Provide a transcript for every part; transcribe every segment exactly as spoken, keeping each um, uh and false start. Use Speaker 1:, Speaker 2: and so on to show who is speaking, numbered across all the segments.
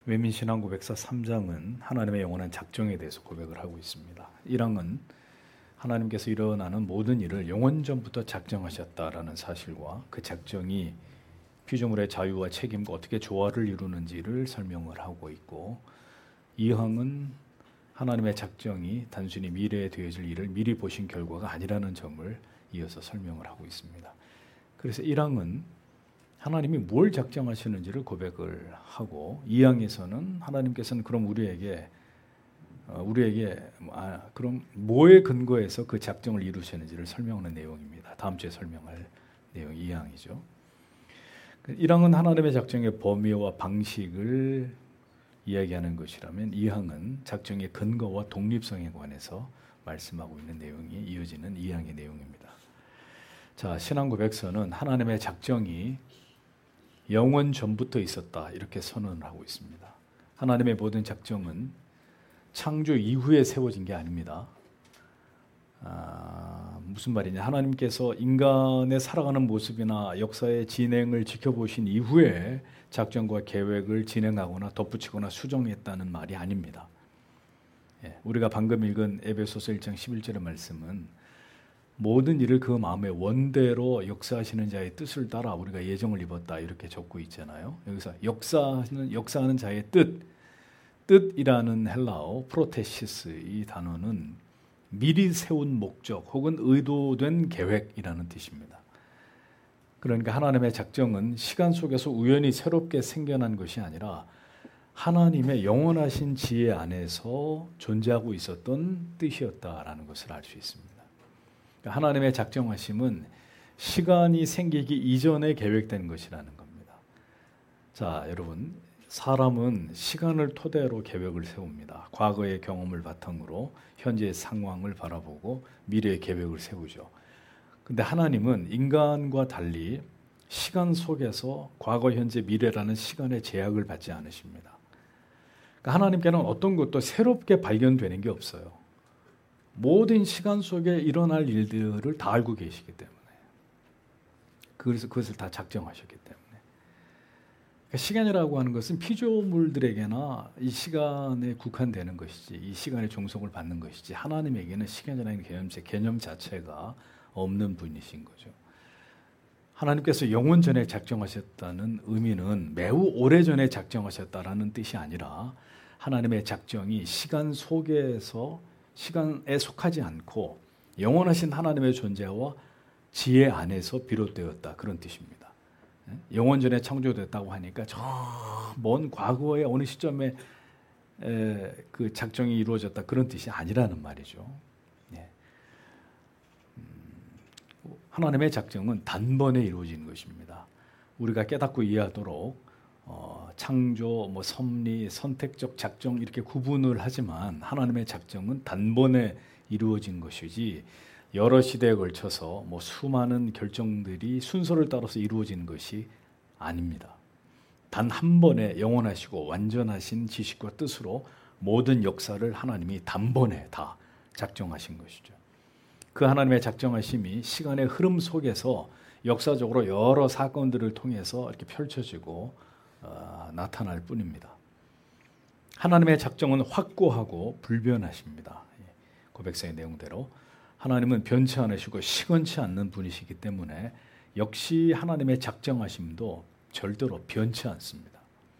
Speaker 1: 외민신앙 고백서 삼 장은 하나님의 영원한 작정에 대해서 고백을 하고 있습니다. 일 장은 하나님께서 일어나는 모든 일을 영원전부터 작정하셨다라는 사실과 그 작정이 피조물의 자유와 책임과 어떻게 조화를 이루는지를 설명을 하고 있고, 이 항은 하나님의 작정이 단순히 미래에 되어질 일을 미리 보신 결과가 아니라는 점을 이어서 설명을 하고 있습니다. 그래서 일 항은 하나님이 뭘 작정하시는지를 고백을 하고, 이 항에서는 하나님께서는 그럼 우리에게 우리에게 아, 그럼 뭐에 근거해서 그 작정을 이루시는지를 설명하는 내용입니다. 다음 주에 설명할 내용이 이 항이죠. 일 항은 하나님의 작정의 범위와 방식을 이야기하는 것이라면, 이 항은 작정의 근거와 독립성에 관해서 말씀하고 있는 내용이 이어지는 이 항의 내용입니다. 자, 신앙 고백서는 하나님의 작정이 영원 전부터 있었다 이렇게 선언을 하고 있습니다. 하나님의 모든 작정은 창조 이후에 세워진 게 아닙니다. 아, 무슨 말이냐? 하나님께서 인간의 살아가는 모습이나 역사의 진행을 지켜보신 이후에 작정과 계획을 진행하거나 덧붙이거나 수정했다는 말이 아닙니다. 예, 우리가 방금 읽은 에베소서 일 장 십일 절의 말씀은 모든 일을 그 마음의 원대로 역사하시는 자의 뜻을 따라 우리가 예정을 입었다 이렇게 적고 있잖아요. 여기서 역사하는 역사하는 자의 뜻, 뜻이라는 헬라어 프로테시스, 이 단어는 미리 세운 목적 혹은 의도된 계획이라는 뜻입니다. 그러니까 하나님의 작정은 시간 속에서 우연히 새롭게 생겨난 것이 아니라 하나님의 영원하신 지혜 안에서 존재하고 있었던 뜻이었다라는 것을 알 수 있습니다. 하나님의 작정하심은 시간이 생기기 이전에 계획된 것이라는 겁니다. 자, 여러분, 사람은 시간을 토대로 계획을 세웁니다. 과거의 경험을 바탕으로 현재의 상황을 바라보고 미래의 계획을 세우죠. 근데 하나님은 인간과 달리 시간 속에서 과거, 현재, 미래라는 시간의 제약을 받지 않으십니다. 그러니까 하나님께는 어떤 것도 새롭게 발견되는 게 없어요. 모든 시간 속에 일어날 일들을 다 알고 계시기 때문에, 그래서 그것을 다 작정하셨기 때문에. 그러니까 시간이라고 하는 것은 피조물들에게나 이 시간에 국한되는 것이지, 이 시간에 종속을 받는 것이지, 하나님에게는 시간이라는 개념, 개념 자체가 없는 분이신 거죠. 하나님께서 영원 전에 작정하셨다는 의미는 매우 오래전에 작정하셨다라는 뜻이 아니라, 하나님의 작정이 시간 속에서 시간에 속하지 않고 영원하신 하나님의 존재와 지혜 안에서 비롯되었다, 그런 뜻입니다. 영원 전에 창조됐다고 하니까 저 먼 과거의 어느 시점에 그 작정이 이루어졌다, 그런 뜻이 아니라는 말이죠. 하나님의 작정은 단번에 이루어지는 것입니다. 우리가 깨닫고 이해하도록 어, 창조, 뭐 섭리, 선택적 작정 이렇게 구분을 하지만 하나님의 작정은 단번에 이루어진 것이지 여러 시대에 걸쳐서 뭐 수많은 결정들이 순서를 따라서 이루어지는 것이 아닙니다. 단 한 번에 영원하시고 완전하신 지식과 뜻으로 모든 역사를 하나님이 단번에 다 작정하신 것이죠. 그 하나님의 작정하심이 시간의 흐름 속에서 역사적으로 여러 사건들을 통해서 이렇게 펼쳐지고 어, 나타날 뿐입니다. 하나님의 작정은 확고하고 불변하십니다. 고백서의 내용대로 하나님은 변치 않으시고 시건치 않는 분이시기 때문에 역시 하나님의 작정하심도 절대로 변치 않습니다.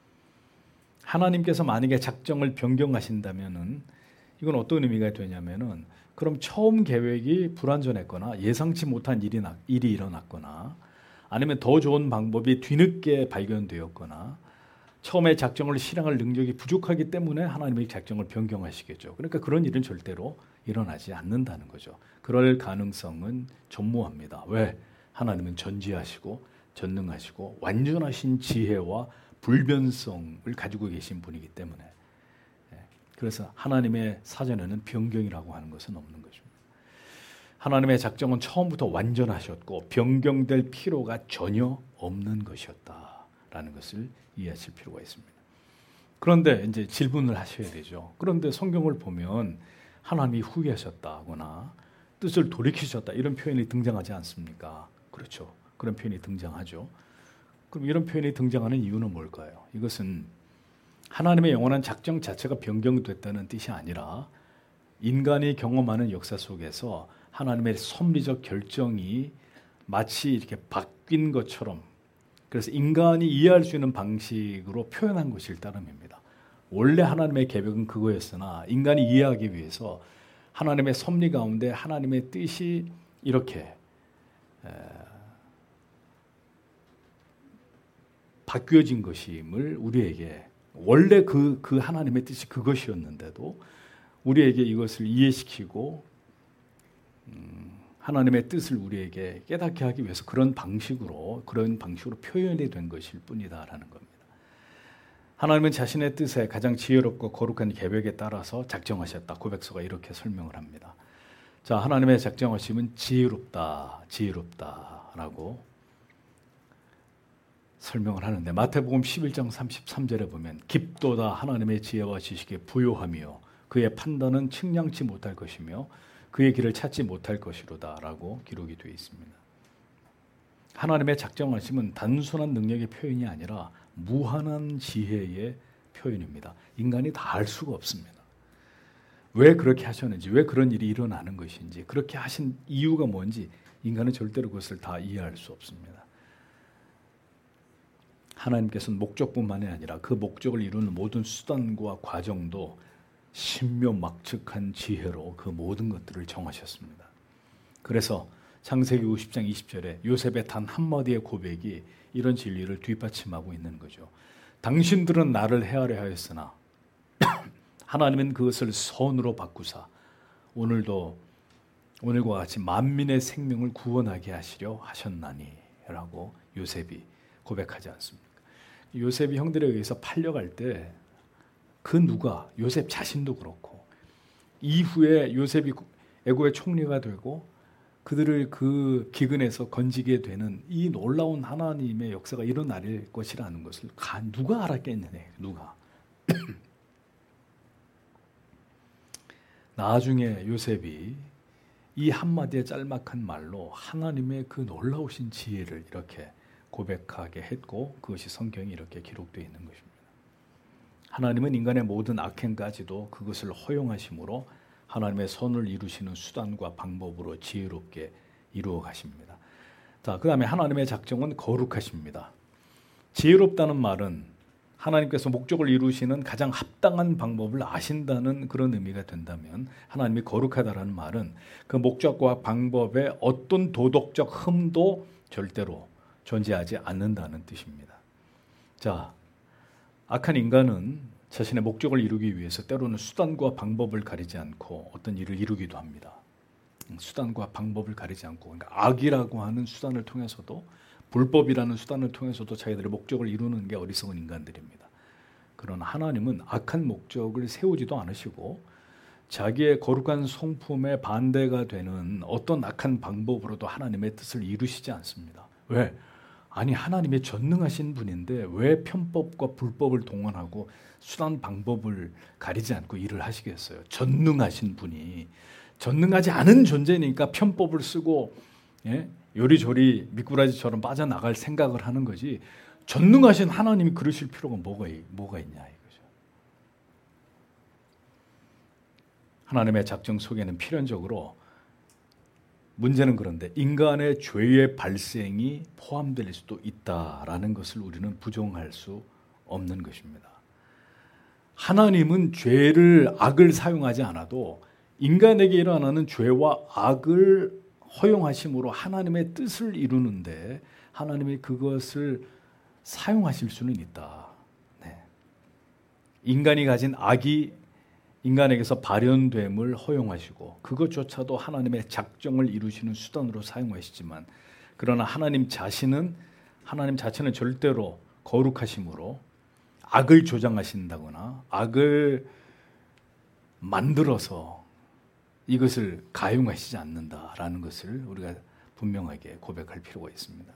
Speaker 1: 하나님께서 만약에 작정을 변경하신다면은 이건 어떤 의미가 되냐면은, 그럼 처음 계획이 불완전했거나 예상치 못한 일이, 나, 일이 일어났거나 아니면 더 좋은 방법이 뒤늦게 발견되었거나 처음에 작정을 실행할 능력이 부족하기 때문에 하나님의 작정을 변경하시겠죠. 그러니까 그런 일은 절대로 일어나지 않는다는 거죠. 그럴 가능성은 전무합니다. 왜? 하나님은 전지하시고 전능하시고 완전하신 지혜와 불변성을 가지고 계신 분이기 때문에. 그래서 하나님의 사전에는 변경이라고 하는 것은 없는 것입니다. 하나님의 작정은 처음부터 완전하셨고 변경될 필요가 전혀 없는 것이었다라는 것을 이해하실 필요가 있습니다. 그런데 이제 질문을 하셔야 되죠. 그런데 성경을 보면 하나님이 후회하셨다거나 뜻을 돌이키셨다 이런 표현이 등장하지 않습니까? 그렇죠. 그런 표현이 등장하죠. 그럼 이런 표현이 등장하는 이유는 뭘까요? 이것은 하나님의 영원한 작정 자체가 변경됐다는 뜻이 아니라 인간이 경험하는 역사 속에서 하나님의 섭리적 결정이 마치 이렇게 바뀐 것처럼, 그래서 인간이 이해할 수 있는 방식으로 표현한 것일 따름입니다. 원래 하나님의 계획은 그거였으나 인간이 이해하기 위해서 하나님의 섭리 가운데 하나님의 뜻이 이렇게 바뀌어진 것임을 우리에게, 원래 그, 그 하나님의 뜻이 그것이었는데도 우리에게 이것을 이해시키고 음, 하나님의 뜻을 우리에게 깨닫게 하기 위해서 그런 방식으로 그런 방식으로 표현이 된 것일 뿐이다라는 겁니다. 하나님은 자신의 뜻에 가장 지혜롭고 거룩한 계획에 따라서 작정하셨다. 고백서가 이렇게 설명을 합니다. 자, 하나님의 작정하심은 지혜롭다, 지혜롭다라고 설명을 하는데, 마태복음 십일 장 삼십삼 절에 보면 깊도다 하나님의 지혜와 지식에 부요하며 그의 판단은 측량치 못할 것이며 그의 길을 찾지 못할 것이로다 라고 기록이 되어 있습니다. 하나님의 작정하심은 단순한 능력의 표현이 아니라 무한한 지혜의 표현입니다. 인간이 다 알 수가 없습니다. 왜 그렇게 하셨는지, 왜 그런 일이 일어나는 것인지, 그렇게 하신 이유가 뭔지 인간은 절대로 그것을 다 이해할 수 없습니다. 하나님께서는 목적뿐만이 아니라 그 목적을 이루는 모든 수단과 과정도 신묘막측한 지혜로 그 모든 것들을 정하셨습니다. 그래서 창세기 오십 장 이십 절에 요셉의 단 한마디의 고백이 이런 진리를 뒷받침하고 있는 거죠. 당신들은 나를 헤아려 하였으나 하나님은 그것을 선으로 바꾸사 오늘도 오늘과 같이 만민의 생명을 구원하게 하시려 하셨나니 라고 요셉이 고백하지 않습니까? 요셉이 형들에 의해서 팔려갈 때 그 누가, 요셉 자신도 그렇고 이후에 요셉이 애고의 총리가 되고 그들을 그 기근에서 건지게 되는 이 놀라운 하나님의 역사가 일어날 것이라는 것을 누가 알았겠느냐, 누가. 나중에 요셉이 이 한마디의 짤막한 말로 하나님의 그 놀라우신 지혜를 이렇게 고백하게 했고 그것이 성경에 이렇게 기록되어 있는 것입니다. 하나님은 인간의 모든 악행까지도 그것을 허용하심으로 하나님의 선을 이루시는 수단과 방법으로 지혜롭게 이루어 가십니다. 자, 그 다음에 하나님의 작정은 거룩하십니다. 지혜롭다는 말은 하나님께서 목적을 이루시는 가장 합당한 방법을 아신다는 그런 의미가 된다면, 하나님이 거룩하다라는 말은 그 목적과 방법에 어떤 도덕적 흠도 절대로 존재하지 않는다는 뜻입니다. 자, 악한 인간은 자신의 목적을 이루기 위해서 때로는 수단과 방법을 가리지 않고 어떤 일을 이루기도 합니다. 수단과 방법을 가리지 않고, 그러니까 악이라고 하는 수단을 통해서도, 불법이라는 수단을 통해서도 자기들의 목적을 이루는 게 어리석은 인간들입니다. 그러나 하나님은 악한 목적을 세우지도 않으시고 자기의 거룩한 성품에 반대가 되는 어떤 악한 방법으로도 하나님의 뜻을 이루시지 않습니다. 왜? 아니, 하나님의 전능하신 분인데 왜 편법과 불법을 동원하고 수단 방법을 가리지 않고 일을 하시겠어요? 전능하신 분이, 전능하지 않은 존재니까 편법을 쓰고 예? 요리조리 미꾸라지처럼 빠져나갈 생각을 하는 거지, 전능하신 하나님이 그러실 필요가 뭐가, 뭐가 있냐 이거죠. 하나님의 작정 속에는 필연적으로, 문제는 그런데 인간의 죄의 발생이 포함될 수도 있다라는 것을 우리는 부정할 수 없는 것입니다. 하나님은 죄를, 악을 사용하지 않아도 인간에게 일어나는 죄와 악을 허용하심으로 하나님의 뜻을 이루는데 하나님이 그것을 사용하실 수는 있다. 네. 인간이 가진 악이 인간에게서 발현됨을 허용하시고 그것조차도 하나님의 작정을 이루시는 수단으로 사용하시지만, 그러나 하나님 자신은, 하나님 자체는 절대로 거룩하심으로 악을 조장하신다거나 악을 만들어서 이것을 가용하시지 않는다라는 것을 우리가 분명하게 고백할 필요가 있습니다.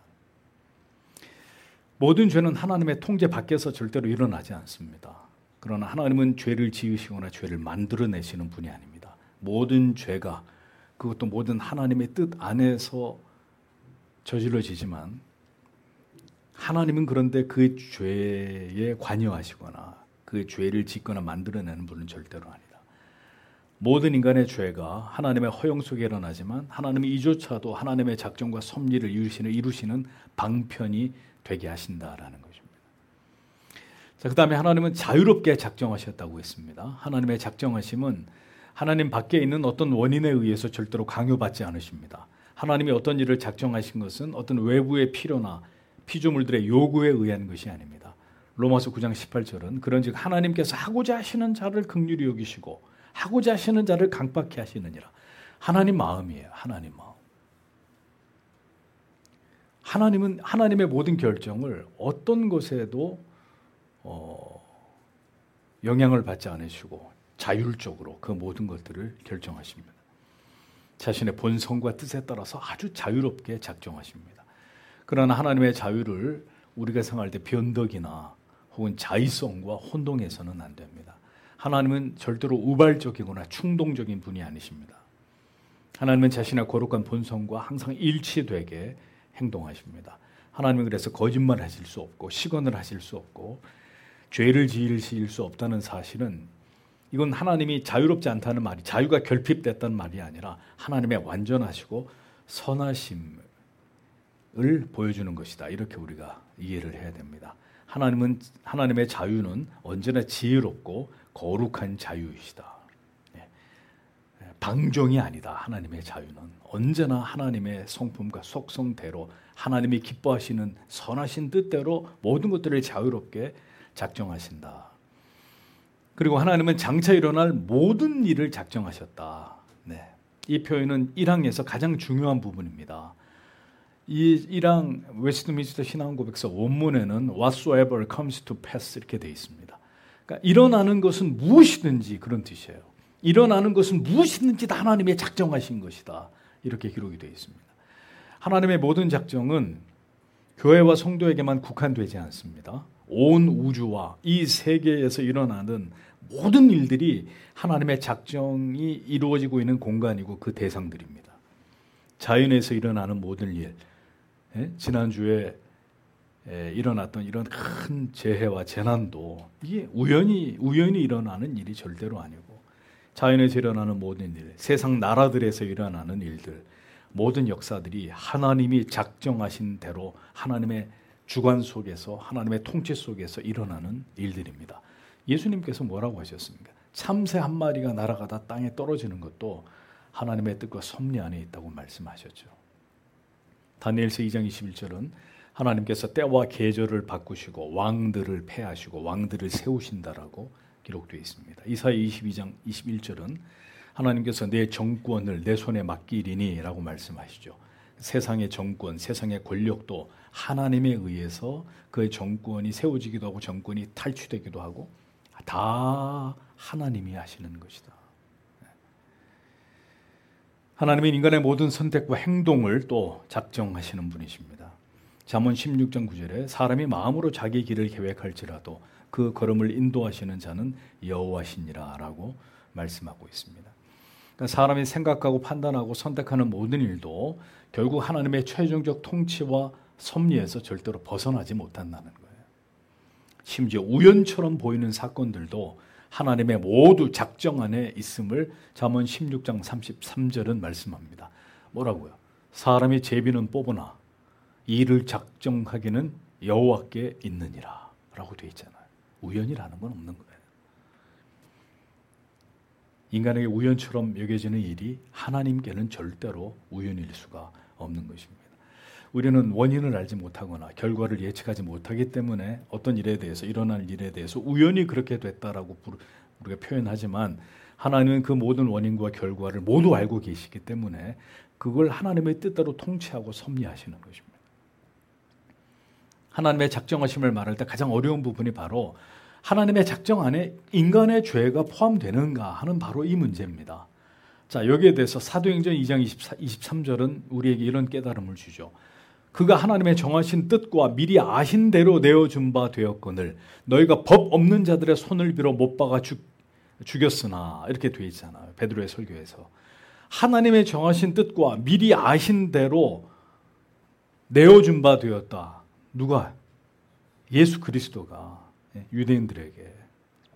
Speaker 1: 모든 죄는 하나님의 통제 밖에서 절대로 일어나지 않습니다. 그러나 하나님은 죄를 지으시거나 죄를 만들어내시는 분이 아닙니다. 모든 죄가, 그것도 모든 하나님의 뜻 안에서 저질러지지만 하나님은 그런데 그 죄에 관여하시거나 그 그 죄를 짓거나 만들어내는 분은 절대로 아니다. 모든 인간의 죄가 하나님의 허용 속에 일어나지만 하나님이 이조차도 하나님의 작정과 섭리를 이루시는, 이루시는 방편이 되게 하신다라는 것입니다. 자, 그 다음에 하나님은 자유롭게 작정하셨다고 했습니다. 하나님의 작정하심은 하나님 밖에 있는 어떤 원인에 의해서 절대로 강요받지 않으십니다. 하나님이 어떤 일을 작정하신 것은 어떤 외부의 필요나 피조물들의 요구에 의한 것이 아닙니다. 로마서 구 장 십팔 절은 그런즉 하나님께서 하고자 하시는 자를 긍휼히 여기시고 하고자 하시는 자를 강팍케 하시느니라. 하나님 마음이에요. 하나님 마음. 하나님은 하나님의 모든 결정을 어떤 것에도 어, 영향을 받지 않으시고 자율적으로 그 모든 것들을 결정하십니다. 자신의 본성과 뜻에 따라서 아주 자유롭게 작정하십니다. 그러나 하나님의 자유를 우리가 생각할 때 변덕이나 혹은 자의성과 혼동해서는 안 됩니다. 하나님은 절대로 우발적이거나 충동적인 분이 아니십니다. 하나님은 자신의 거룩한 본성과 항상 일치되게 행동하십니다. 하나님은 그래서 거짓말 하실 수 없고 시건을 하실 수 없고 죄를 지으실 수 없다는 사실은 이건 하나님이 자유롭지 않다는 말이, 자유가 결핍됐다는 말이 아니라 하나님의 완전하시고 선하심을 보여주는 것이다. 이렇게 우리가 이해를 해야 됩니다. 하나님은, 하나님의 자유는 언제나 지혜롭고 거룩한 자유이시다. 방종이 아니다. 하나님의 자유는 언제나 하나님의 성품과 속성대로 하나님이 기뻐하시는 선하신 뜻대로 모든 것들을 자유롭게 작정하신다. 그리고 하나님은 장차 일어날 모든 일을 작정하셨다. 네. 이 표현은 일 항에서 가장 중요한 부분입니다. 이 일 항 웨스트민스터 신앙고백서 원문에는 whatsoever comes to pass 이렇게 되어 있습니다. 그러니까 일어나는 것은 무엇이든지 그런 뜻이에요. 일어나는 것은 무엇이든지 다 하나님의 작정하신 것이다. 이렇게 기록이 되어 있습니다. 하나님의 모든 작정은 교회와 성도에게만 국한되지 않습니다. 온 우주와 이 세계에서 일어나는 모든 일들이 하나님의 작정이 이루어지고 있는 공간이고 그 대상들입니다. 자연에서 일어나는 모든 일, 예? 지난주에 예, 일어났던 이런 큰 재해와 재난도 이게 우연히, 우연히 일어나는 일이 절대로 아니고 자연에서 일어나는 모든 일, 세상 나라들에서 일어나는 일들, 모든 역사들이 하나님이 작정하신 대로 하나님의 주관 속에서 하나님의 통치 속에서 일어나는 일들입니다. 예수님께서 뭐라고 하셨습니까? 참새 한 마리가 날아가다 땅에 떨어지는 것도 하나님의 뜻과 섭리 안에 있다고 말씀하셨죠. 다니엘서 이 장 이십일 절은 하나님께서 때와 계절을 바꾸시고 왕들을 폐하시고 왕들을 세우신다라고 기록되어 있습니다. 이사야 이십이 장 이십일 절은 하나님께서 내 정권을 내 손에 맡기리니 라고 말씀하시죠. 세상의 정권, 세상의 권력도 하나님에 의해서 그의 정권이 세워지기도 하고 정권이 탈취되기도 하고 다 하나님이 하시는 것이다. 하나님은 인간의 모든 선택과 행동을 또 작정하시는 분이십니다. 잠언 십육 장 구 절에 사람이 마음으로 자기 길을 계획할지라도 그 걸음을 인도하시는 자는 여호와시니라 라고 말씀하고 있습니다. 그러니까 사람이 생각하고 판단하고 선택하는 모든 일도 결국 하나님의 최종적 통치와 섭리에서 절대로 벗어나지 못한다는 거예요. 심지어 우연처럼 보이는 사건들도 하나님의 모두 작정 안에 있음을 잠언 십육 장 삼십삼 절은 말씀합니다. 뭐라고요? 사람이 제비는 뽑으나 이를 작정하기는 여호와께 있느니라 라고 되어 있잖아요. 우연이라는 건 없는 거예요. 인간에게 우연처럼 여겨지는 일이 하나님께는 절대로 우연일 수가 없는 것입니다. 우리는 원인을 알지 못하거나 결과를 예측하지 못하기 때문에 어떤 일에 대해서 일어날 일에 대해서 우연히 그렇게 됐다라고 우리가 표현하지만 하나님은 그 모든 원인과 결과를 모두 알고 계시기 때문에 그걸 하나님의 뜻대로 통치하고 섭리하시는 것입니다. 하나님의 작정하심을 말할 때 가장 어려운 부분이 바로 하나님의 작정 안에 인간의 죄가 포함되는가 하는 바로 이 문제입니다. 자, 여기에 대해서 사도행전 이 장 이십삼 절은 우리에게 이런 깨달음을 주죠. 그가 하나님의 정하신 뜻과 미리 아신 대로 내어준 바 되었거늘 너희가 법 없는 자들의 손을 빌어 못 박아 죽, 죽였으나 이렇게 되어 있잖아요. 베드로의 설교에서. 하나님의 정하신 뜻과 미리 아신 대로 내어준 바 되었다. 누가? 예수 그리스도가 유대인들에게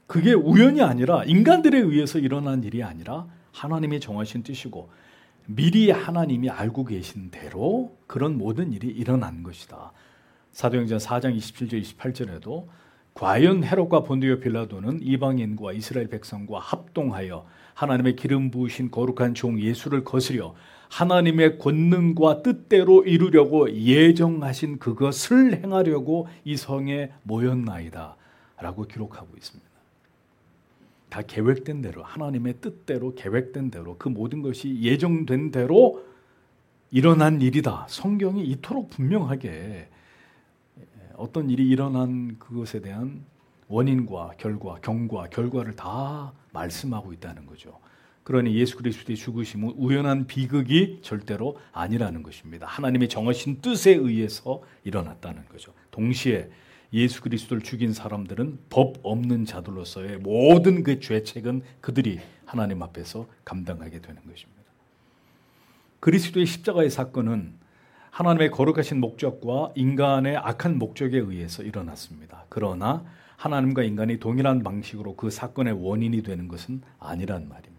Speaker 1: 그게 우연이 아니라 인간들에 의해서 일어난 일이 아니라 하나님이 정하신 뜻이고 미리 하나님이 알고 계신 대로 그런 모든 일이 일어난 것이다. 사도행전 사 장 이십칠 절 이십팔 절에도 과연 헤롯과 본디오 빌라도는 이방인과 이스라엘 백성과 합동하여 하나님의 기름 부으신 거룩한 종 예수를 거스려 하나님의 권능과 뜻대로 이루려고 예정하신 그것을 행하려고 이 성에 모였나이다 라고 기록하고 있습니다. 다 계획된 대로, 하나님의 뜻대로 계획된 대로, 그 모든 것이 예정된 대로 일어난 일이다. 성경이 이토록 분명하게 어떤 일이 일어난 그것에 대한 원인과 결과, 경과, 결과를 다 말씀하고 있다는 거죠. 그러니 예수 그리스도의 죽으심은 우연한 비극이 절대로 아니라는 것입니다. 하나님이 정하신 뜻에 의해서 일어났다는 거죠. 동시에 예수 그리스도를 죽인 사람들은 법 없는 자들로서의 모든 그 죄책은 그들이 하나님 앞에서 감당하게 되는 것입니다. 그리스도의 십자가의 사건은 하나님의 거룩하신 목적과 인간의 악한 목적에 의해서 일어났습니다. 그러나 하나님과 인간이 동일한 방식으로 그 사건의 원인이 되는 것은 아니란 말입니다.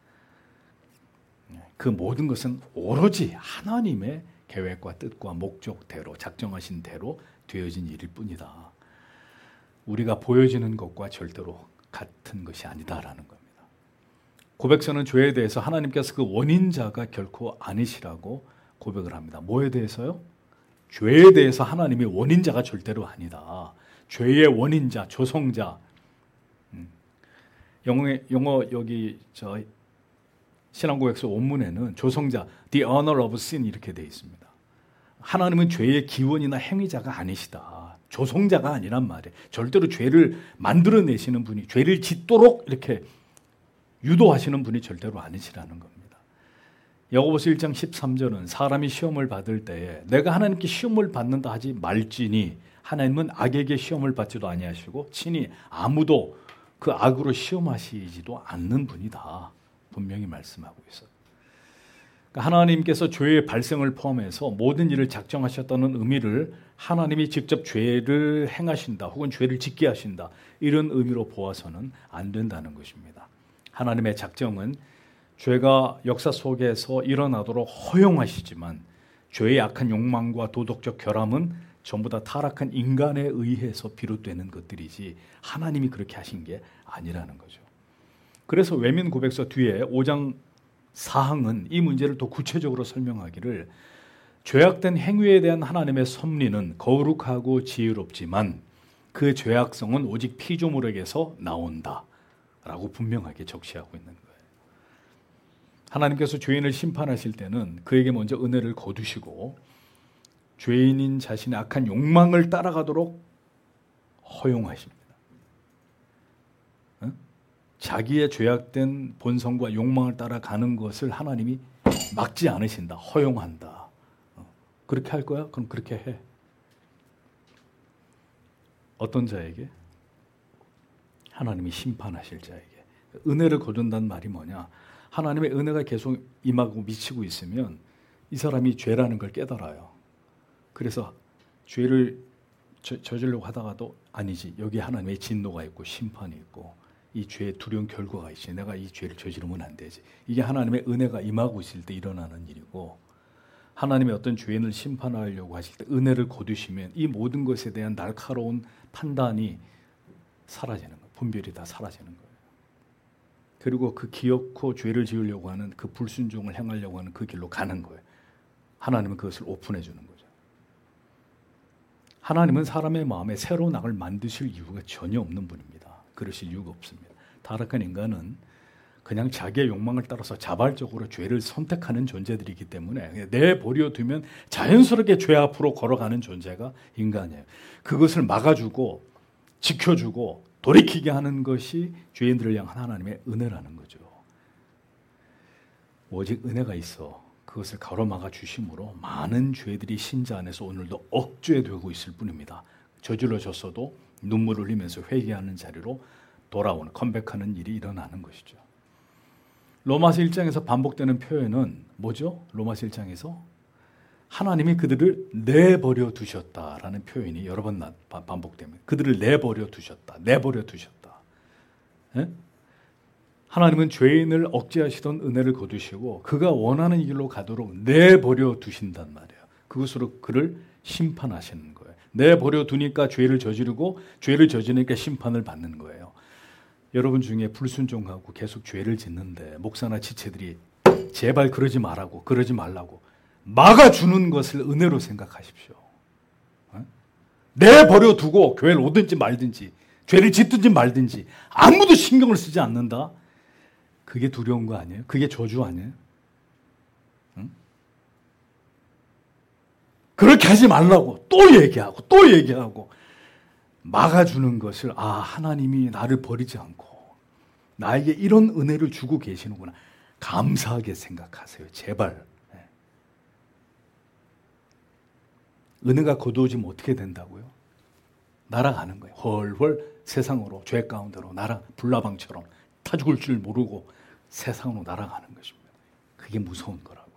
Speaker 1: 그 모든 것은 오로지 하나님의 계획과 뜻과 목적대로 작정하신 대로 되어진 일일 뿐이다. 우리가 보여지는 것과 절대로 같은 것이 아니다라는 겁니다. 고백서는 죄에 대해서 하나님께서 그 원인자가 결코 아니시라고 고백을 합니다. 뭐에 대해서요? 죄에 대해서 하나님이 원인자가 절대로 아니다. 죄의 원인자, 조성자. 음. 영어, 영어 여기 저 신앙고백서 원문에는 조성자, the owner of sin 이렇게 되어 있습니다. 하나님은 죄의 기원이나 행위자가 아니시다. 조성자가 아니란 말이에요. 절대로 죄를 만들어내시는 분이, 죄를 짓도록 이렇게 유도하시는 분이 절대로 아니시라는 겁니다. 야고보서 일 장 십삼 절은 사람이 시험을 받을 때에 내가 하나님께 시험을 받는다 하지 말지니 하나님은 악에게 시험을 받지도 아니하시고 친히 아무도 그 악으로 시험하시지도 않는 분이다. 분명히 말씀하고 있어요. 하나님께서 죄의 발생을 포함해서 모든 일을 작정하셨다는 의미를 하나님이 직접 죄를 행하신다 혹은 죄를 짓게 하신다 이런 의미로 보아서는 안 된다는 것입니다. 하나님의 작정은 죄가 역사 속에서 일어나도록 허용하시지만 죄의 악한 욕망과 도덕적 결함은 전부 다 타락한 인간에 의해서 비롯되는 것들이지 하나님이 그렇게 하신 게 아니라는 거죠. 그래서 외면 고백서 뒤에 오 장 사 항은 이 문제를 더 구체적으로 설명하기를 죄악된 행위에 대한 하나님의 섭리는 거룩하고 지혜롭지만 그 죄악성은 오직 피조물에게서 나온다 라고 분명하게 적시하고 있는 거예요. 하나님께서 죄인을 심판하실 때는 그에게 먼저 은혜를 거두시고 죄인인 자신의 악한 욕망을 따라가도록 허용하십니다. 자기의 죄악된 본성과 욕망을 따라가는 것을 하나님이 막지 않으신다. 허용한다. 그렇게 할 거야? 그럼 그렇게 해. 어떤 자에게? 하나님이 심판하실 자에게. 은혜를 거둔다는 말이 뭐냐? 하나님의 은혜가 계속 임하고 미치고 있으면 이 사람이 죄라는 걸 깨달아요. 그래서 죄를 저, 저지르려고 하다가도 아니지. 여기 하나님의 진노가 있고 심판이 있고 이 죄의 두려운 결과가 있지. 내가 이 죄를 저지르면 안 되지. 이게 하나님의 은혜가 임하고 있을 때 일어나는 일이고 하나님의 어떤 죄인을 심판하려고 하실 때 은혜를 거두시면 이 모든 것에 대한 날카로운 판단이 사라지는 거예요. 분별이 다 사라지는 거예요. 그리고 그 기어코 죄를 지으려고 하는 그 불순종을 행하려고 하는 그 길로 가는 거예요. 하나님은 그것을 오픈해 주는 거죠. 하나님은 사람의 마음에 새로운 악을 만드실 이유가 전혀 없는 분입니다. 그러실 이유가 없습니다. 타락한 인간은 그냥 자기의 욕망을 따라서 자발적으로 죄를 선택하는 존재들이기 때문에 내버려 두면 자연스럽게 죄 앞으로 걸어가는 존재가 인간이에요. 그것을 막아주고 지켜주고 돌이키게 하는 것이 죄인들을 향한 하나님의 은혜라는 거죠. 오직 은혜가 있어 그것을 가로막아 주심으로 많은 죄들이 신자 안에서 오늘도 억죄되고 있을 뿐입니다. 저질러졌어도 눈물을 흘리면서 회개하는 자리로 돌아오는 컴백하는 일이 일어나는 것이죠. 로마서 일 장에서 반복되는 표현은 뭐죠? 로마서 일 장에서 하나님이 그들을 내버려 두셨다라는 표현이 여러 번 반복됩니다. 그들을 내버려 두셨다. 내버려 두셨다. 예? 하나님은 죄인을 억제하시던 은혜를 거두시고 그가 원하는 길로 가도록 내버려 두신단 말이에요. 그것으로 그를 심판하시는 거예요. 내버려 두니까 죄를 저지르고 죄를 저지르니까 심판을 받는 거예요. 여러분 중에 불순종하고 계속 죄를 짓는데 목사나 지체들이 제발 그러지 말라고 그러지 말라고 막아주는 것을 은혜로 생각하십시오. 내버려 두고 교회를 오든지 말든지 죄를 짓든지 말든지 아무도 신경을 쓰지 않는다? 그게 두려운 거 아니에요? 그게 저주 아니에요? 응? 그렇게 하지 말라고 또 얘기하고 또 얘기하고 막아주는 것을 아 하나님이 나를 버리지 않고 나에게 이런 은혜를 주고 계시는구나. 감사하게 생각하세요. 제발. 은혜가 거두어지면 어떻게 된다고요? 날아가는 거예요. 헐헐 세상으로 죄 가운데로 날아 불나방처럼 타 죽을 줄 모르고 세상으로 날아가는 것입니다. 그게 무서운 거라고요.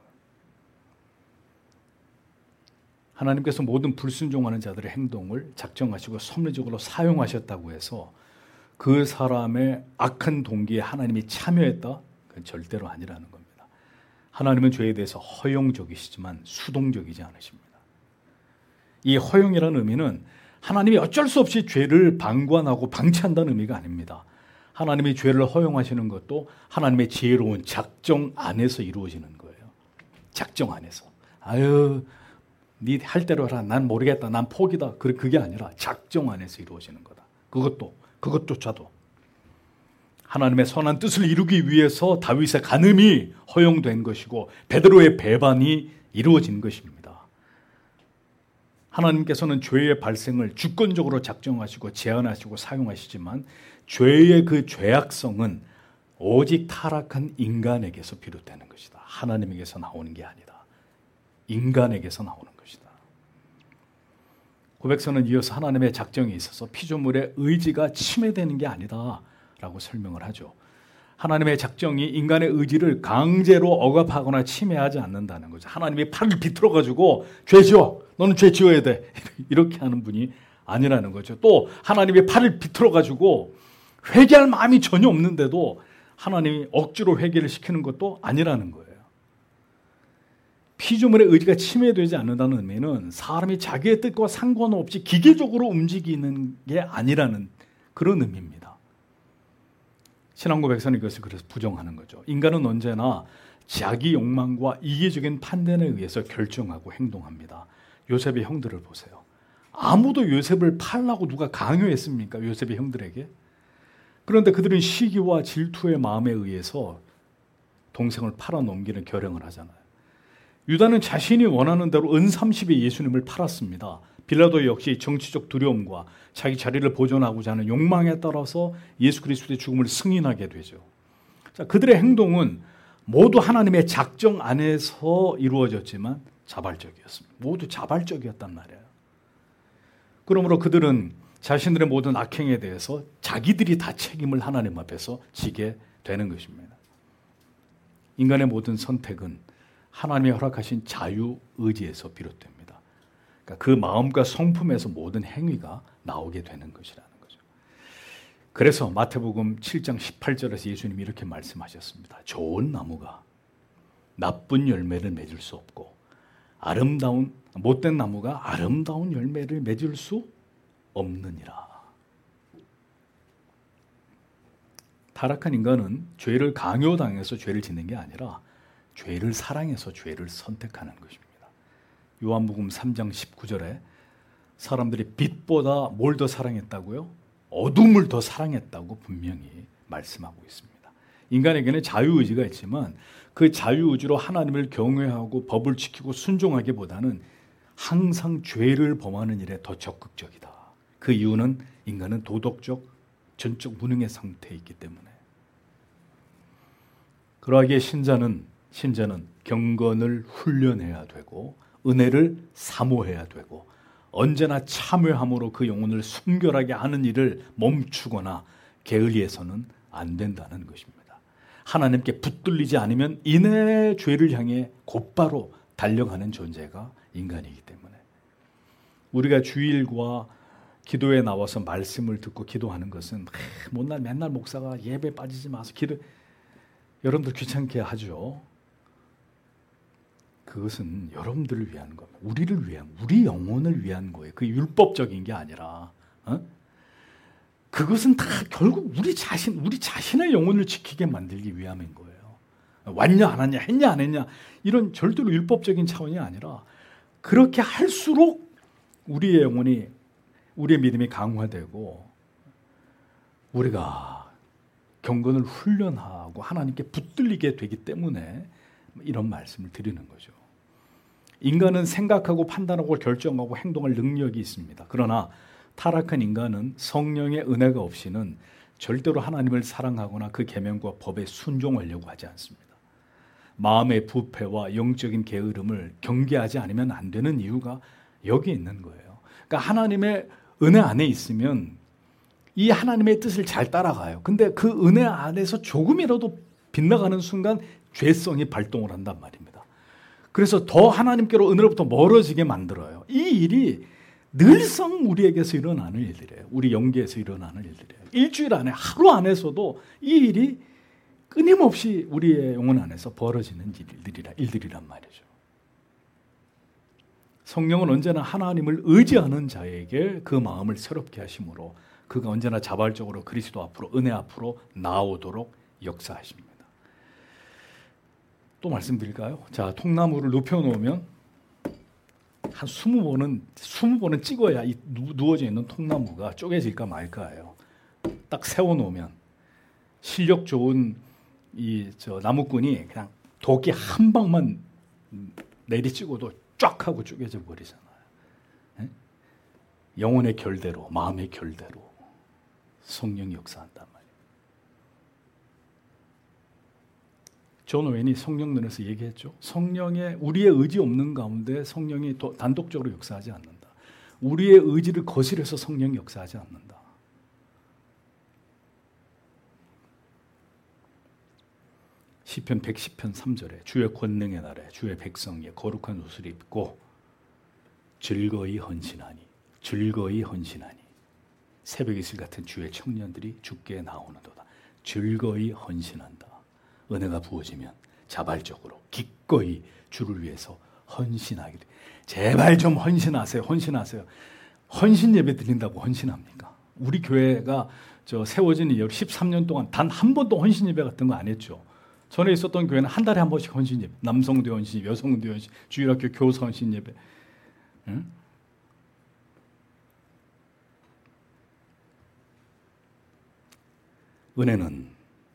Speaker 1: 하나님께서 모든 불순종하는 자들의 행동을 작정하시고 섭리적으로 사용하셨다고 해서 그 사람의 악한 동기에 하나님이 참여했다? 그건 절대로 아니라는 겁니다. 하나님은 죄에 대해서 허용적이시지만 수동적이지 않으십니다. 이 허용이라는 의미는 하나님이 어쩔 수 없이 죄를 방관하고 방치한다는 의미가 아닙니다. 하나님이 죄를 허용하시는 것도 하나님의 지혜로운 작정 안에서 이루어지는 거예요. 작정 안에서. 아유, 네 할 대로 해라. 난 모르겠다. 난 포기다. 그게 아니라 작정 안에서 이루어지는 거다. 그것도, 그것조차도. 하나님의 선한 뜻을 이루기 위해서 다윗의 간음이 허용된 것이고 베드로의 배반이 이루어진 것입니다. 하나님께서는 죄의 발생을 주권적으로 작정하시고 제한하시고 사용하시지만 죄의 그 죄악성은 오직 타락한 인간에게서 비롯되는 것이다. 하나님에게서 나오는 게 아니다. 인간에게서 나오는 것이다. 고백서는 이어서 하나님의 작정이 있어서 피조물의 의지가 침해되는 게 아니다 라고 설명을 하죠. 하나님의 작정이 인간의 의지를 강제로 억압하거나 침해하지 않는다는 거죠. 하나님이 팔을 비틀어가지고 죄 지어. 너는 죄 지어야 돼. 이렇게 하는 분이 아니라는 거죠. 또 하나님이 팔을 비틀어가지고 회개할 마음이 전혀 없는데도 하나님이 억지로 회개를 시키는 것도 아니라는 거예요. 피조물의 의지가 침해되지 않는다는 의미는 사람이 자기의 뜻과 상관없이 기계적으로 움직이는 게 아니라는 그런 의미입니다. 신앙고백서는 이것을 그래서 부정하는 거죠. 인간은 언제나 자기 욕망과 이기적인 판단에 의해서 결정하고 행동합니다. 요셉의 형들을 보세요. 아무도 요셉을 팔라고 누가 강요했습니까? 요셉의 형들에게. 그런데 그들은 시기와 질투의 마음에 의해서 동생을 팔아넘기는 결행을 하잖아요. 유다는 자신이 원하는 대로 은삼십에 예수님을 팔았습니다. 빌라도 역시 정치적 두려움과 자기 자리를 보존하고자 하는 욕망에 따라서 예수 그리스도의 죽음을 승인하게 되죠. 자, 그들의 행동은 모두 하나님의 작정 안에서 이루어졌지만 자발적이었습니다. 모두 자발적이었단 말이에요. 그러므로 그들은 자신들의 모든 악행에 대해서 자기들이 다 책임을 하나님 앞에서 지게 되는 것입니다. 인간의 모든 선택은 하나님이 허락하신 자유의지에서 비롯됩니다. 그러니까 그 마음과 성품에서 모든 행위가 나오게 되는 것이라는 거죠. 그래서 마태복음 칠 장 십팔 절에서 예수님이 이렇게 말씀하셨습니다. 좋은 나무가 나쁜 열매를 맺을 수 없고 아름다운 못된 나무가 아름다운 열매를 맺을 수 없느니라. 타락한 인간은 죄를 강요당해서 죄를 짓는 게 아니라 죄를 사랑해서 죄를 선택하는 것입니다. 요한복음 삼 장 십구 절에 사람들이 빛보다 뭘 더 사랑했다고요? 어둠을 더 사랑했다고 분명히 말씀하고 있습니다. 인간에게는 자유의지가 있지만 그 자유의지로 하나님을 경외하고 법을 지키고 순종하기보다는 항상 죄를 범하는 일에 더 적극적이다. 그 이유는 인간은 도덕적, 전적 무능의 상태에 있기 때문에. 그러하기에 신자는 신자는 경건을 훈련해야 되고 은혜를 사모해야 되고 언제나 참회함으로 그 영혼을 순결하게 하는 일을 멈추거나 게을리해서는 안 된다는 것입니다. 하나님께 붙들리지 않으면 이내 죄를 향해 곧바로 달려가는 존재가 인간이기 때문에 우리가 주일과 기도에 나와서 말씀을 듣고 기도하는 것은 못날 맨날 목사가 예배 빠지지 마서 기도 여러분들 귀찮게 하죠. 그것은 여러분들을 위한 겁니다. 우리를 위한, 우리 영혼을 위한 거예요. 그 율법적인 게 아니라. 어? 그것은 다 결국 우리 자신, 우리 자신의 영혼을 지키게 만들기 위함인 거예요. 왔냐 안 왔냐, 했냐 안 했냐 이런 절대로 율법적인 차원이 아니라 그렇게 할수록 우리의 영혼이, 우리의 믿음이 강화되고 우리가 경건을 훈련하고 하나님께 붙들리게 되기 때문에 이런 말씀을 드리는 거죠. 인간은 생각하고 판단하고 결정하고 행동할 능력이 있습니다. 그러나 타락한 인간은 성령의 은혜가 없이는 절대로 하나님을 사랑하거나 그 계명과 법에 순종하려고 하지 않습니다. 마음의 부패와 영적인 게으름을 경계하지 않으면 안 되는 이유가 여기 있는 거예요. 그러니까 하나님의 은혜 안에 있으면 이 하나님의 뜻을 잘 따라가요. 근데 그 은혜 안에서 조금이라도 빗나가는 순간 죄성이 발동을 한단 말입니다. 그래서 더 하나님께로 은혜로부터 멀어지게 만들어요. 이 일이 늘상 우리에게서 일어나는 일들이에요. 우리 영계에서 일어나는 일들이에요. 일주일 안에, 하루 안에서도 이 일이 끊임없이 우리의 영혼 안에서 벌어지는 일들이라, 일들이란 말이죠. 성령은 언제나 하나님을 의지하는 자에게 그 마음을 새롭게 하심으로 그가 언제나 자발적으로 그리스도 앞으로, 은혜 앞으로 나오도록 역사하십니다. 또 말씀드릴까요? 자, 통나무를 눕혀놓으면 한 스무 번은, 스무 번은 찍어야 이 누워져 있는 통나무가 쪼개질까 말까예요. 딱 세워놓으면 실력 좋은 이 저 나무꾼이 그냥 도끼 한 방만 내리찍어도 쫙 하고 쪼개져 버리잖아요. 에? 영혼의 결대로, 마음의 결대로 성령이 역사한단 말이에요. 존 오웬이 성령론에서 얘기했죠. 성령의, 우리의 의지 없는 가운데 성령이 단독적으로 역사하지 않는다. 우리의 의지를 거스려서 성령이 역사하지 않는다. 시편 백십 편 삼 절에 주의 권능의 날에 주의 백성이 거룩한 옷을 입고 즐거이 헌신하니, 즐거이 헌신하니 새벽 이슬 같은 주의 청년들이 주께 나오는도다. 즐거이 헌신한다. 은혜가 부어지면 자발적으로 기꺼이 주를 위해서 헌신하게 돼. 제발 좀 헌신하세요. 헌신하세요. 헌신 예배 드린다고 헌신합니까? 우리 교회가 저 세워진 이후 십삼 년 동안 단 한 번도 헌신 예배 같은 거 안 했죠. 전에 있었던 교회는 한 달에 한 번씩 헌신 예배, 남성도 헌신 예배, 여성도 헌신, 주일학교 교사 헌신 예배. 응? 은혜는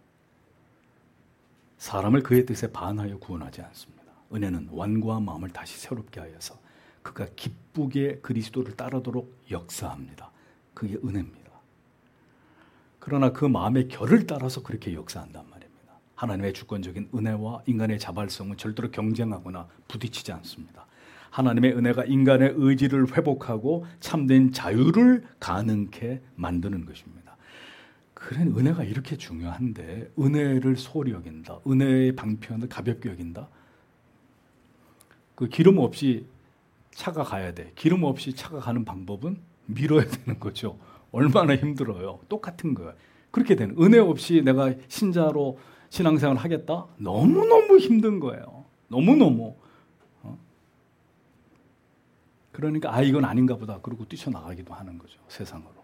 Speaker 1: 사람을 그의 뜻에 반하여 구원하지 않습니다. 은혜는 완고한 마음을 다시 새롭게 하여서 그가 기쁘게 그리스도를 따르도록 역사합니다. 그게 은혜입니다. 그러나 그 마음의 결을 따라서 그렇게 역사한단 말입니다. 하나님의 주권적인 은혜와 인간의 자발성은 절대로 경쟁하거나 부딪히지 않습니다. 하나님의 은혜가 인간의 의지를 회복하고 참된 자유를 가능케 만드는 것입니다. 그래, 은혜가 이렇게 중요한데 은혜를 소홀히 여긴다. 은혜의 방편을 가볍게 여긴다. 그 기름 없이 차가 가야 돼. 기름 없이 차가 가는 방법은 밀어야 되는 거죠. 얼마나 힘들어요. 똑같은 거예요. 그렇게 되는, 은혜 없이 내가 신자로 신앙생활을 하겠다? 너무너무 힘든 거예요. 너무너무. 어? 그러니까 아 이건 아닌가 보다. 그러고 뛰쳐나가기도 하는 거죠. 세상으로.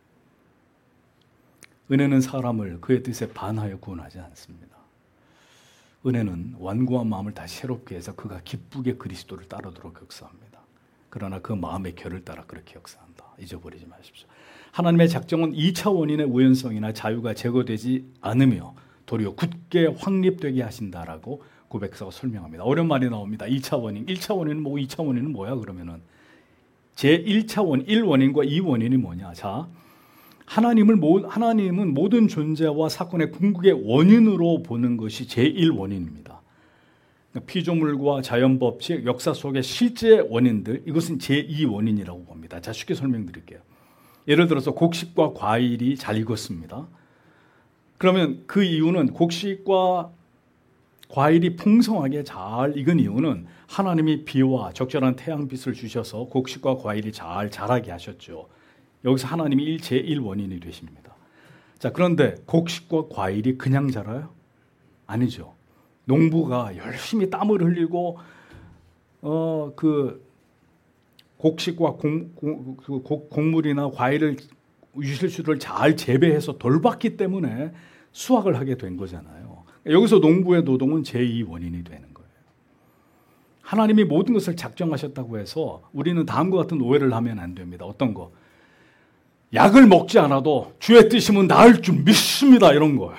Speaker 1: 은혜는 사람을 그의 뜻에 반하여 구원하지 않습니다. 은혜는 완고한 마음을 다시 새롭게 해서 그가 기쁘게 그리스도를 따르도록 역사합니다. 그러나 그 마음의 결을 따라 그렇게 역사한다. 잊어버리지 마십시오. 하나님의 작정은 이 차 원인의 우연성이나 자유가 제거되지 않으며 도리어 굳게 확립되게 하신다라고 고백서가 설명합니다. 어려운 말이 나옵니다. 이 차 원인, 일 차 원인은 뭐고 이 차 원인은 뭐야 그러면은 제일 차 원인, 일 원인과 이 원인이 뭐냐? 자, 하나님을 하나님은 모든 존재와 사건의 궁극의 원인으로 보는 것이 제일 원인입니다. 피조물과 자연 법칙, 역사 속의 실제 원인들, 이것은 제이 원인이라고 봅니다. 자, 쉽게 설명드릴게요. 예를 들어서 곡식과 과일이 잘 익었습니다. 그러면 그 이유는 곡식과 과일이 풍성하게 잘 익은 이유는 하나님이 비와 적절한 태양빛을 주셔서 곡식과 과일이 잘 자라게 하셨죠. 여기서 하나님이 제일 원인이 되십니다. 자, 그런데 곡식과 과일이 그냥 자라요? 아니죠. 농부가 열심히 땀을 흘리고 어, 그 곡식과 공, 공, 그 곡물이나 과일을 유실수를 잘 재배해서 돌봤기 때문에 수확을 하게 된 거잖아요. 여기서 농부의 노동은 제이 원인이 되는 거예요. 하나님이 모든 것을 작정하셨다고 해서 우리는 다음과 같은 오해를 하면 안 됩니다. 어떤 거? 약을 먹지 않아도 주의 뜻이면 나을 줄 믿습니다. 이런 거예요.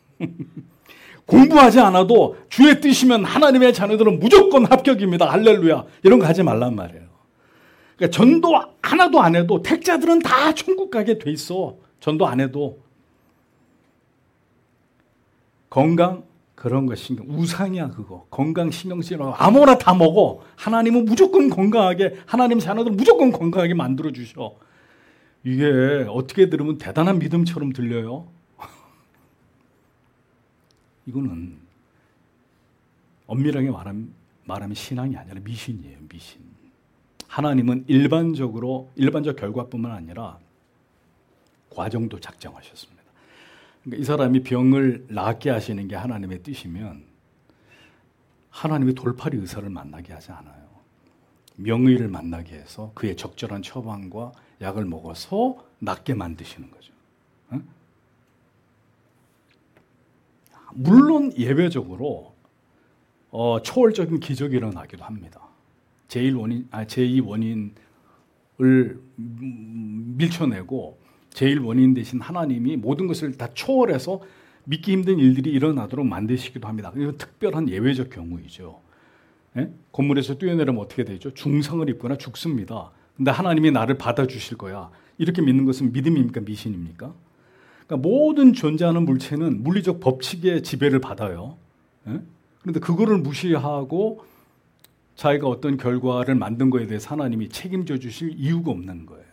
Speaker 1: 공부하지 않아도 주의 뜻이면 하나님의 자녀들은 무조건 합격입니다. 할렐루야. 이런 거 하지 말란 말이에요. 그러니까 전도 하나도 안 해도 택자들은 다 천국 가게 돼 있어. 전도 안 해도. 건강 그런 거 신경 우상이야 그거. 건강 신경 쓰라고 아무거나 다 먹어. 하나님은 무조건 건강하게 하나님 자녀들 무조건 건강하게 만들어 주셔. 이게 어떻게 들으면 대단한 믿음처럼 들려요. 이거는 엄밀하게 말하면, 말하면 신앙이 아니라 미신이에요. 미신. 하나님은 일반적으로 일반적 결과뿐만 아니라 과정도 작정하셨습니다. 그러니까 이 사람이 병을 낫게 하시는 게 하나님의 뜻이면 하나님이 돌팔이 의사를 만나게 하지 않아요. 명의를 만나게 해서 그의 적절한 처방과 약을 먹어서 낫게 만드시는 거죠. 응? 물론 예외적으로 어, 초월적인 기적이 일어나기도 합니다. 제일 원인, 아, 제이 원인을 밀쳐내고 제일 원인 대신 하나님이 모든 것을 다 초월해서 믿기 힘든 일들이 일어나도록 만드시기도 합니다. 이건 특별한 예외적 경우이죠. 예? 건물에서 뛰어내리면 어떻게 되죠? 중상을 입거나 죽습니다. 근데 하나님이 나를 받아주실 거야. 이렇게 믿는 것은 믿음입니까? 미신입니까? 그러니까 모든 존재하는 물체는 물리적 법칙의 지배를 받아요. 예? 그런데 그거를 무시하고 자기가 어떤 결과를 만든 거에 대해서 하나님이 책임져 주실 이유가 없는 거예요.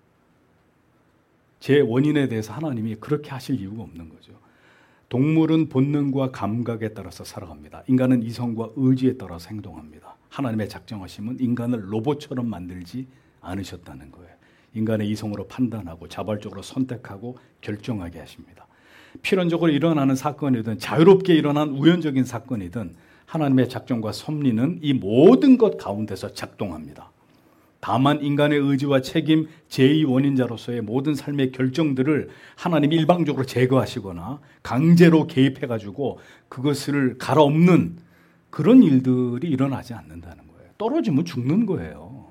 Speaker 1: 제 원인에 대해서 하나님이 그렇게 하실 이유가 없는 거죠. 동물은 본능과 감각에 따라서 살아갑니다. 인간은 이성과 의지에 따라서 행동합니다. 하나님의 작정하심은 인간을 로봇처럼 만들지 않으셨다는 거예요. 인간의 이성으로 판단하고 자발적으로 선택하고 결정하게 하십니다. 필연적으로 일어나는 사건이든 자유롭게 일어난 우연적인 사건이든 하나님의 작정과 섭리는 이 모든 것 가운데서 작동합니다. 다만 인간의 의지와 책임, 제이 원인자로서의 모든 삶의 결정들을 하나님이 일방적으로 제거하시거나 강제로 개입해가지고 그것을 갈아엎는 그런 일들이 일어나지 않는다는 거예요. 떨어지면 죽는 거예요.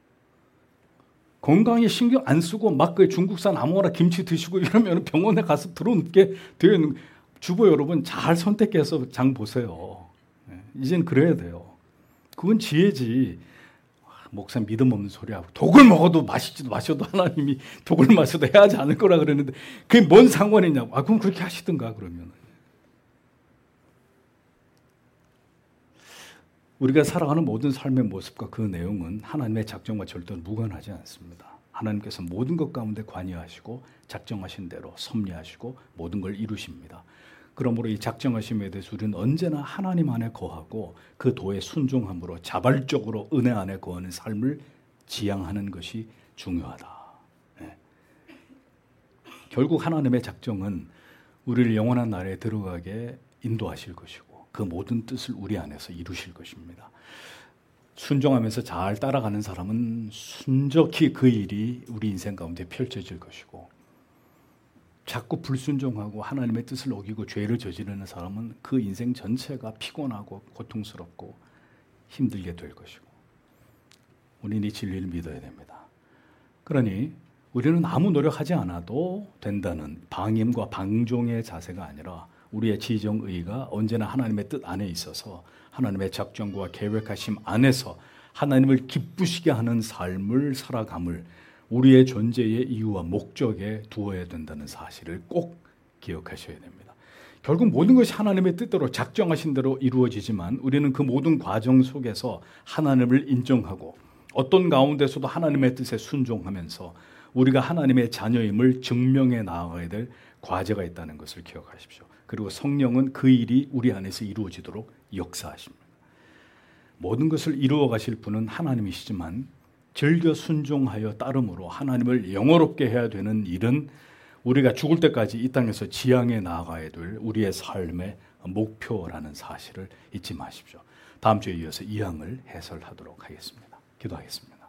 Speaker 1: 건강에 신경 안 쓰고 막 그 중국산 아무거나 김치 드시고 이러면 병원에 가서 들어눕게 되어 있는 주부 여러분 잘 선택해서 장 보세요. 이젠 그래야 돼요. 그건 지혜지. 목사 믿음 없는 소리하고 독을 먹어도 마시지도 마셔도 하나님이 독을 마셔도 해야 하지 않을 거라 그랬는데 그게 뭔 상관이냐고. 아 그럼 그렇게 하시든가 그러면. 우리가 살아가는 모든 삶의 모습과 그 내용은 하나님의 작정과 절대로 무관하지 않습니다. 하나님께서 모든 것 가운데 관여하시고 작정하신 대로 섭리하시고 모든 걸 이루십니다. 그러므로 이 작정하심에 대해서 우리는 언제나 하나님 안에 거하고 그 도에 순종함으로 자발적으로 은혜 안에 거하는 삶을 지향하는 것이 중요하다. 네. 결국 하나님의 작정은 우리를 영원한 나라에 들어가게 인도하실 것이고 그 모든 뜻을 우리 안에서 이루실 것입니다. 순종하면서 잘 따라가는 사람은 순적히 그 일이 우리 인생 가운데 펼쳐질 것이고 자꾸 불순종하고 하나님의 뜻을 어기고 죄를 저지르는 사람은 그 인생 전체가 피곤하고 고통스럽고 힘들게 될 것이고 우리는 이 진리를 믿어야 됩니다. 그러니 우리는 아무 노력하지 않아도 된다는 방임과 방종의 자세가 아니라 우리의 지정의가 언제나 하나님의 뜻 안에 있어서 하나님의 작정과 계획하심 안에서 하나님을 기쁘시게 하는 삶을 살아감을 우리의 존재의 이유와 목적에 두어야 된다는 사실을 꼭 기억하셔야 됩니다. 결국 모든 것이 하나님의 뜻대로 작정하신 대로 이루어지지만 우리는 그 모든 과정 속에서 하나님을 인정하고 어떤 가운데서도 하나님의 뜻에 순종하면서 우리가 하나님의 자녀임을 증명해 나아가야 될 과제가 있다는 것을 기억하십시오. 그리고 성령은 그 일이 우리 안에서 이루어지도록 역사하십니다. 모든 것을 이루어 가실 분은 하나님이시지만 즐겨 순종하여 따름으로 하나님을 영화롭게 해야 되는 일은 우리가 죽을 때까지 이 땅에서 지향해 나아가야 될 우리의 삶의 목표라는 사실을 잊지 마십시오. 다음 주에 이어서 이 항을 해설하도록 하겠습니다. 기도하겠습니다.